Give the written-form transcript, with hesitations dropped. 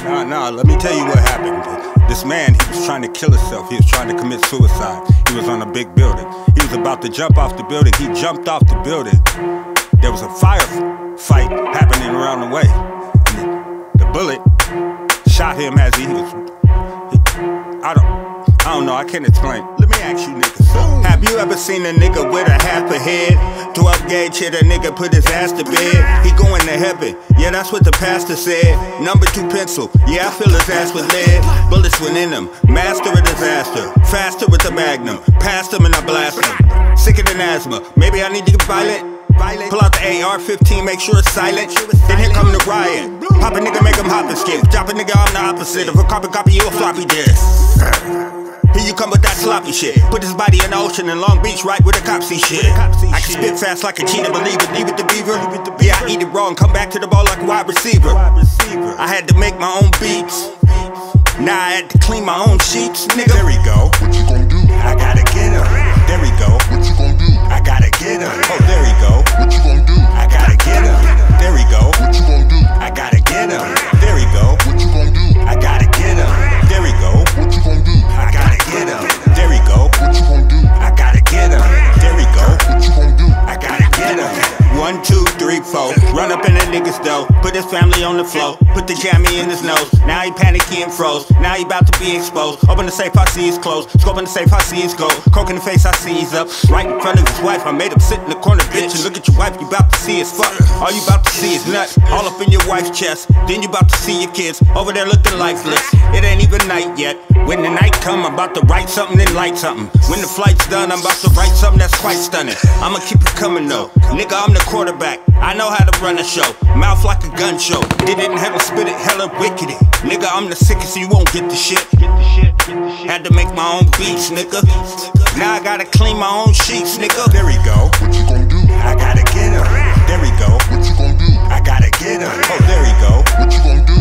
Nah, let me tell you what happened. This man, he was trying to kill himself. He was trying to commit suicide. He was on a big building. He was about to jump off the building. He jumped off the building. There was a firefight happening around the way. And the bullet shot him as he was... I don't know, I can't explain. Let me ask you niggas something. Have you ever seen a nigga with a half a head? 12 gauge hit a nigga, put his ass to bed. He going to heaven, yeah, that's what the pastor said. Number 2 pencil, yeah, I fill his ass with lead. Bullets went in him, master of disaster. Faster with the magnum, past him and I blast him. Sicker than asthma, maybe I need to get violent. Pull out the AR-15, make sure it's silent. Then here come the riot. Pop a nigga, make him hop and skip. Drop a nigga, I'm the opposite. If a copy, you a floppy disk. Here you come with that sloppy shit. Put his body in the ocean in Long Beach, right where the cops see shit. I can spit fast like a cheetah, believe it, leave it to beaver. Yeah, I eat it raw and come back to the ball like a wide receiver. I had to make my own beats. Now I had to clean my own sheets, nigga. There we go. What you gon' do? I gotta get him. There we go. What you gon' do? I gotta get him. Oh, there we go. What you gon' do? I gotta get him. There we go. What you gon' do? I gotta get him. There we go. What you gon' do? I gotta get him. There we go. What you gon' do? I gotta get him. There we go. What you gon' do? I gotta get him. There we go. What you gon' do? I gotta get him. 1, 2, 3, 4. Run up in the nigga's dough. Put his family on the floor. Put the jammy in his nose. Now he panicky and froze. Now he about to be exposed. Open the safe, I see his clothes. Scope in the safe, I see his gold. Coke in the face, I see he's up. Right in front of his wife, I made him sit in the corner, bitch. And look at your wife, you about to see his fuck. All you about to see is nut. All up in your wife's chest. Then you about to see your kids over there looking lifeless. It ain't even night yet. When the night come, I'm about to write something and light something. When the flight's done, I'm about to write something that's quite stunning. I'ma keep it coming though. Nigga, I'm the quarterback. I know how to run a show. Mouth like a gun show. Did it in hell, spit it hella wicked. Nigga, I'm the sickest, so you won't get the shit. Had to make my own beats, nigga. Now I gotta clean my own sheets, nigga. There we go. What you gon' do? I gotta get him. There we go. What you gon' do? I gotta get him. Oh, there we go. What you gon' do?